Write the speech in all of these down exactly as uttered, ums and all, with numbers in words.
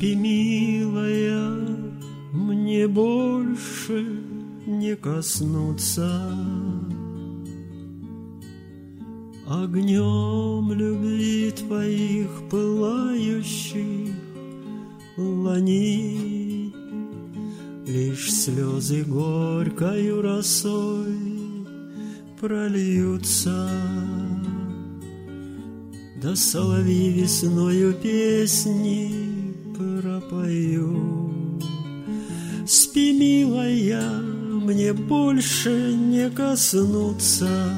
Спи, милая, мне больше не коснуться огнем любви твоих пылающих ланий. Лишь слезы горькою росой прольются, да соловьи весною песни пропою. Спи, милая, мне больше не коснуться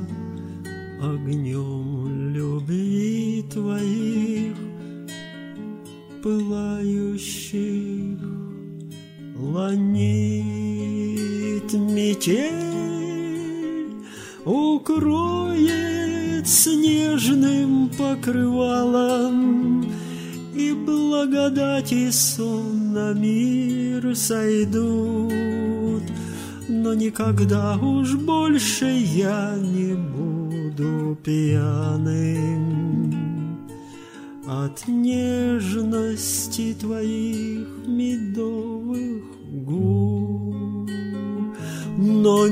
огнем любви твоих пылающих ланит. Метель укроет снежным покрывалом, и благодать и сон на мир сойдут. Но никогда уж больше я не буду пьяным от нежности твоих медовых губ. Но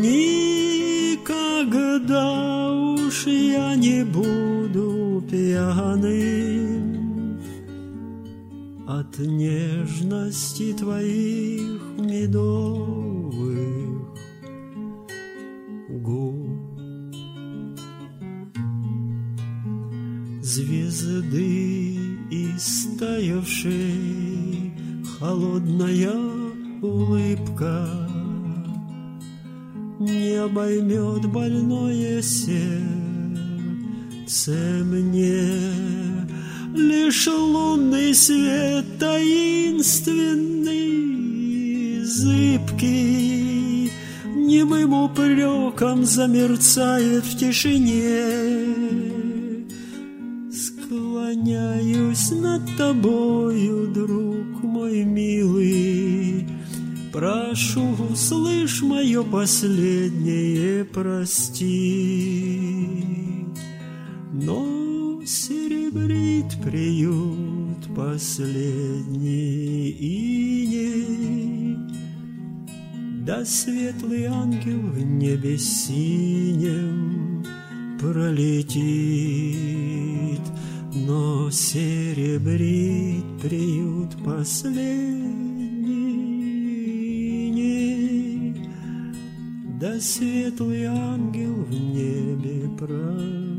никогда уж я не буду пьяным от нежности твоих медовых губ. Звезды истаявшей холодная улыбка не обоймет больное сердце мне. Лишь лунный свет таинственный, зыбкий, немым упреком замерцает в тишине. Склоняюсь над тобою, друг мой милый, прошу, услышь мое последнее прости. Но серебрит приют последний иней, да светлый ангел в небе синем пролетит. Но серебрит приют последний иней, да светлый ангел в небе пролетит.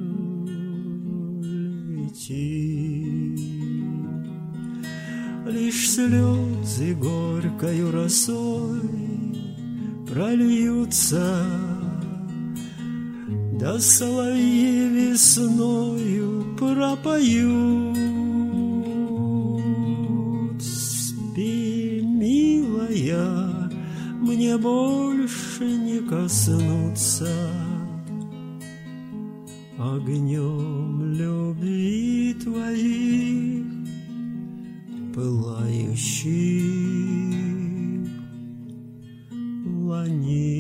Лишь слезы горькою росой прольются, да соловьи весною пропоют. Спи, милая, мне больше не коснуться огнем любви твоих пылающих ланей.